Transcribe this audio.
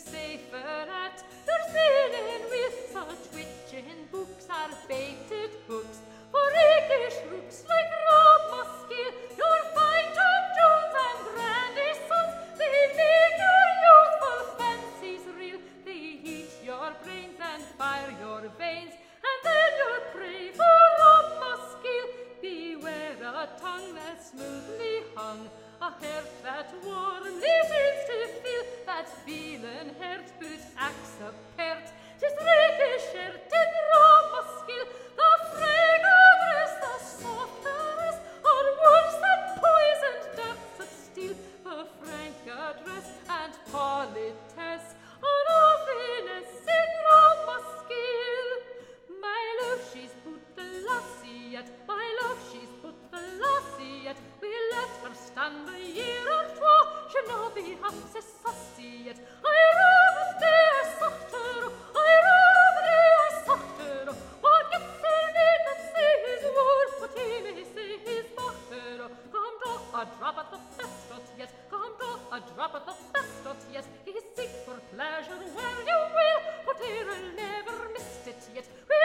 safer at your sailing with such witching books are baited hooks. For rakish rooks like Rob Muskill, your fine Tom Jones and Brandy sons, they make your youthful fancies real. They heat your brains and fire your veins, and then you'll pray for Rob Muskill. Beware a tongue that's smoothly hung, a heart that warmly seems to feel, that feeling heart put axe apart. 'Tis rakish heart in Rob Muskill, the fragrance, the softness, on woods that poisoned darts of steel, the frank address and politesse, on offiness in Rob Muskill. My love, she's put the lassie yet, my love, she's put the lassie yet, we let her stand a year or twa, she'll no be half so saucy yet. I rather they softer, I rather they softer, what gets her need not say his word, but he may say his butter. Come draw a drop at the best of yet, come draw a drop at the best of yet, he seek for pleasure, well you will, but he'll never missed it yet.